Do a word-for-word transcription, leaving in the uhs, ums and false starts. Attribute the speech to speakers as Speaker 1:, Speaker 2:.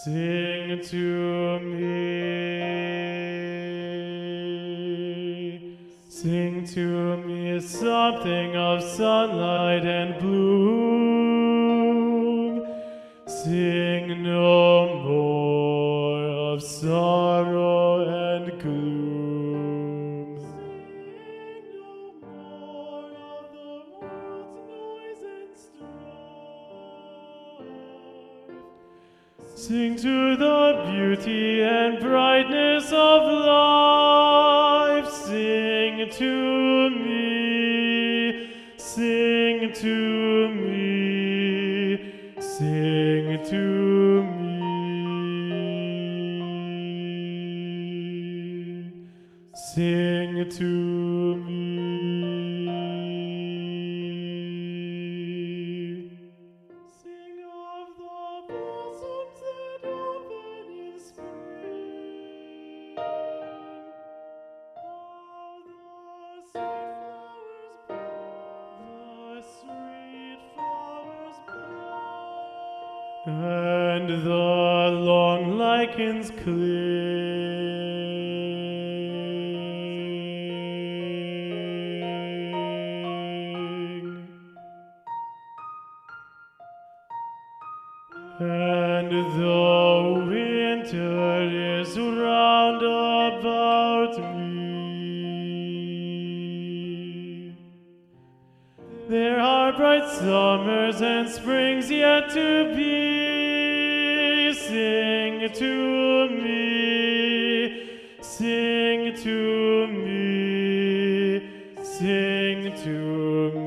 Speaker 1: Sing to me, sing to me something of sunlight and bloom. Sing no more of sorrow and gloom. Sing no more of the world's noise and strife. Sing to the beauty and brightness of life. Sing to me, sing to me, sing to me. Sing to me. Sing of the blossoms that open in spring, how the sweet flowers blow, the sweet flowers blow, and the long lichens cling, and the winter is round about me. There are bright summers and springs yet to be. Sing to me, sing to me, sing to me.